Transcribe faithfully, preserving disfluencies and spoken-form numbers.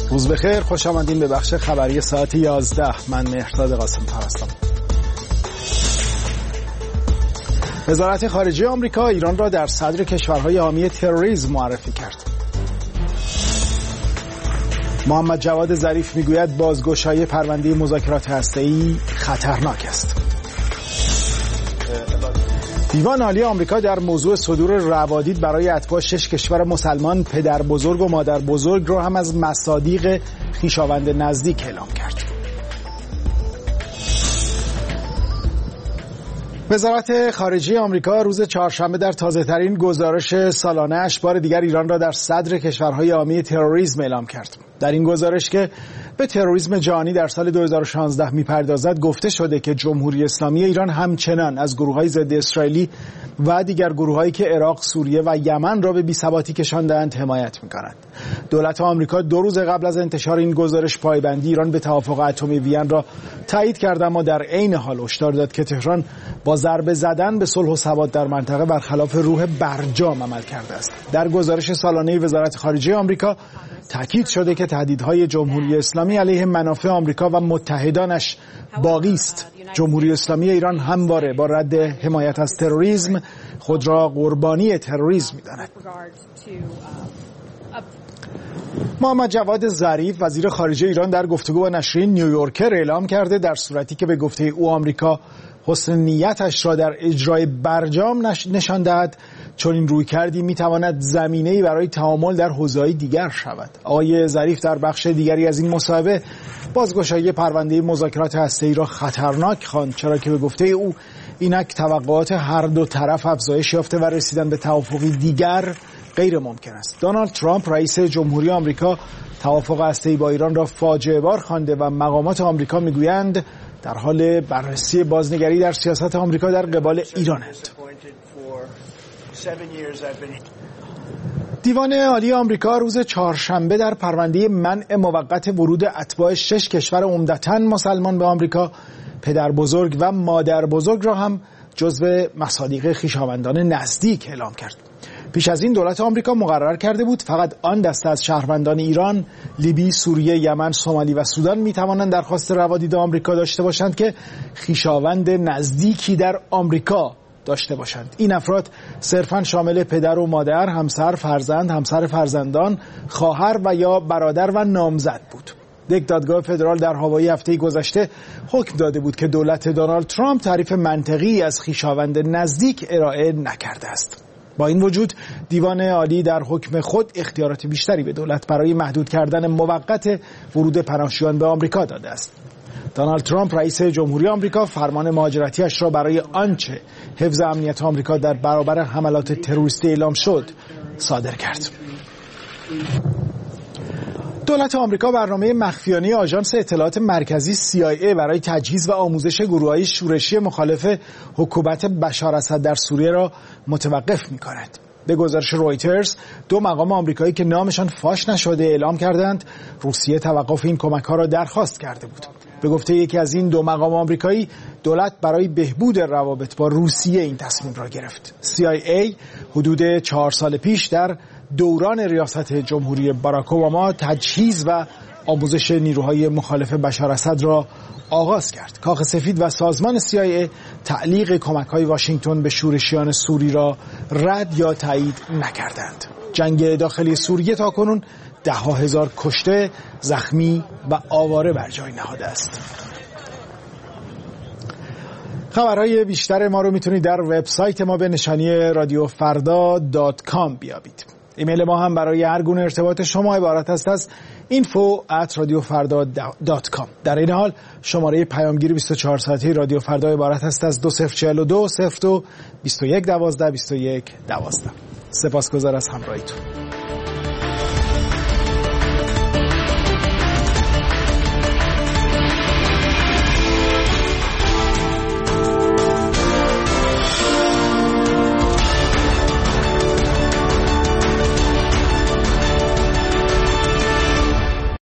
روز بخیر، خوش آمدین به بخش خبری ساعت یازده. من مهرداد قاسم‌فر هستم. وزارت خارجه آمریکا ایران را در صدر کشورهای حامی تروریسم معرفی کرد. محمد جواد ظریف میگوید بازگشایی پرونده مذاکرات هسته‌ای خطرناک است. دیوان عالی آمریکا در موضوع صدور روادید برای اتباع شش کشور مسلمان پدر بزرگ و مادر بزرگ را هم از مصادیق خویشاوند نزدیک اعلام کرد. وزارت خارجه آمریکا روز چهارشنبه در تازه‌ترین گزارش سالانه اش بار دیگر ایران را در صدر کشورهای حامی تروریسم اعلام کرد. در این گزارش که به تروریسم جهانی در سال دو هزار و شانزده می‌پردازد گفته شده که جمهوری اسلامی ایران همچنان از گروه‌های ضد اسرائیلی و دیگر گروه‌هایی که عراق، سوریه و یمن را به بی‌ثباتی کشانده‌اند حمایت می‌کند. دولت آمریکا دو روز قبل از انتشار این گزارش پایبندی ایران به توافق اتمی وین را تایید کرد، اما در عین حال هشدار داد که تهران با ضربه زدن به صلح و ثبات در منطقه برخلاف روح برجام عمل کرده است. در گزارش سالانه وزارت خارجه آمریکا تأکید شده که تهدیدهای جمهوری اسلامی علیه منافع آمریکا و متحدانش باقی است. جمهوری اسلامی ایران همواره با رد حمایت از تروریسم خود را قربانی تروریسم می‌داند. محمد جواد ظریف وزیر خارجه ایران در گفتگو با نشریه نیویورکر اعلام کرده در صورتی که به گفته او آمریکا حسن نیتش را در اجرای برجام نشان دهد، چون این روی کردی میتواند زمینه‌ای برای تعامل در حوزه‌های دیگر شود. آقای ظریف در بخش دیگری از این مصاحبه بازگشایی پرونده مذاکرات هسته‌ای را خطرناک خواند، چرا که به گفته او اینک توقعات هر دو طرف افزایش یافته و رسیدن به توافقی دیگر غیر ممکن است. دونالد ترامپ رئیس جمهوری آمریکا توافق هسته‌ای با ایران را فاجعه بار خوانده و مقامات آمریکا میگویند در حال بررسی بازنگری در سیاست آمریکا در قبال ایرانند. دیوان عالی آمریکا روز چهارشنبه در پرونده منع موقت ورود اتباع شش کشور عمدتاً مسلمان به آمریکا پدر بزرگ و مادر بزرگ را هم جزو مصادیق خویشاوندان نزدیک اعلام کرد. پیش از این دولت آمریکا مقرر کرده بود فقط آن دسته از شهروندان ایران، لیبی، سوریه، یمن، سومالی و سودان می توانند درخواست روادید آمریکا داشته باشند که خویشاوند نزدیکی در آمریکا داشته باشند. این افراد صرفاً شامل پدر و مادر، همسر، فرزند، همسر فرزندان، خواهر و یا برادر و نامزد بود. یک دادگاه فدرال در هاوایی هفته گذشته حکم داده بود که دولت دونالد ترامپ تعریف منطقی از خویشاوند نزدیک ارائه نکرده است. با این وجود دیوان عالی در حکم خود اختیارات بیشتری به دولت برای محدود کردن موقت ورود پناهجویان به آمریکا داده است. دونالد ترامپ رئیس جمهوری آمریکا فرمان مهاجرتیش را برای آنچه حفظ امنیت آمریکا در برابر حملات تروریستی اعلام شد صادر کرد. دولت آمریکا برنامه مخفیانه آژانس اطلاعات مرکزی سی آی ای برای تجهیز و آموزش گروه‌های شورشی مخالف حکومت بشار اسد در سوریه را متوقف می‌کند. به گزارش رویترز، دو مقام آمریکایی که نامشان فاش نشده اعلام کردند روسیه توقف این کمک‌ها را درخواست کرده بود. به گفته یکی از این دو مقام آمریکایی، دولت برای بهبود روابط با روسیه این تصمیم را گرفت. سی آی ای حدود چهار سال پیش در دوران ریاست جمهوری باراک اوباما تجهیز و آموزش نیروهای مخالف بشار اسد را آغاز کرد. کاخ سفید و سازمان سی آی ای تعلیق کمک‌های واشنگتن به شورشیان سوری را رد یا تایید نکردند. جنگ داخلی سوریه تاکنون ده ها هزار کشته، زخمی و آواره بر جای نهاده است. خبرهای بیشتر ما رو میتونید در وبسایت ما به نشانی رادیو فردا دات کام بیابید. ایمیل ما هم برای هر گونه ارتباط شما عبارت است از اینفو ات رادیو فردا دات کام. در این حال شماره پیامگیر بیست و چهار ساعته رادیو فردا عبارت است از دو صفر چهل و دو صفر دو بیست و یک دوازده بیست و یک دوازده. سپاسگزار از همراهیتون.